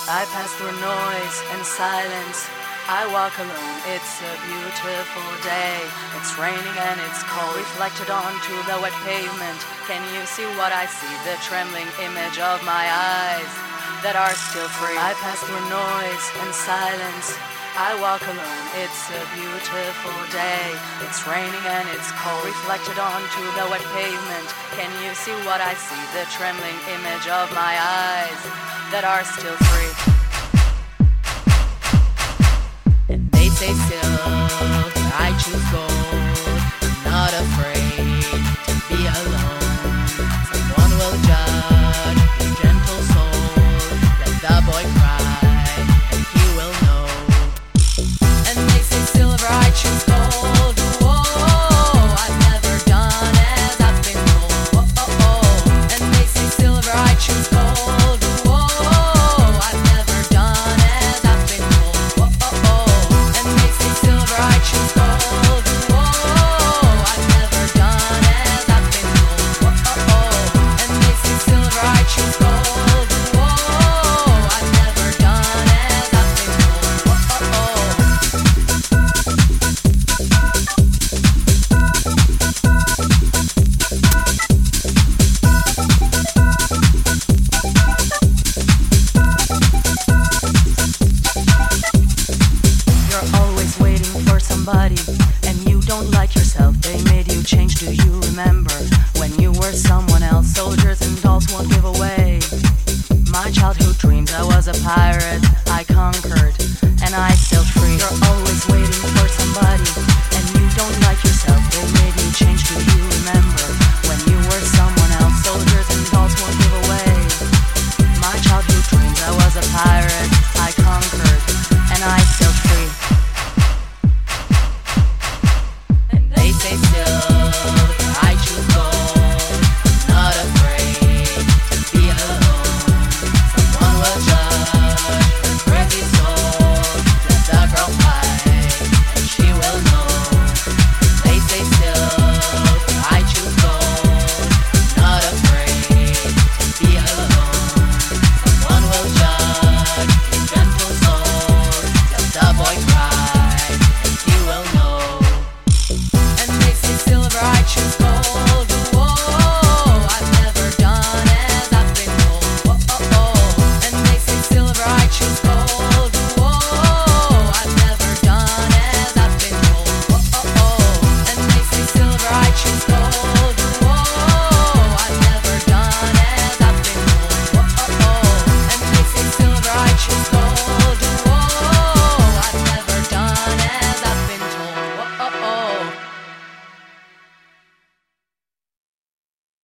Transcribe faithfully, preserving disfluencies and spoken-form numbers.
I pass through noise and silence. I walk alone, it's a beautiful day. It's raining and it's cold, reflected onto the wet pavement. Can you see what I see? The trembling image of my eyes that are still free. I pass through noise and silence. I walk alone, it's a beautiful day. It's raining and it's cold, reflected onto the wet pavement. Can you see what I see? The trembling image of my eyes that are still free. And they say still, I choose gold. I'm not afraid to be alone. Someone will judge his gentle soul. Let the boy cry, and he will know. And they say silver, I choose gold. Whoa, I've never done as I've been told. Oh, oh, oh. And they say silver, I choose gold. And you don't like yourself, they made you change. Do you remember when you were someone else? Soldiers and dolls won't give away my childhood dreams. I was a pirate, I conquered, and I sailed free. You're always waiting for somebody, and you don't like yourself, they made you change. Do you remember when you were someone else? Soldiers and dolls won't give away my childhood dreams. I was a pirate,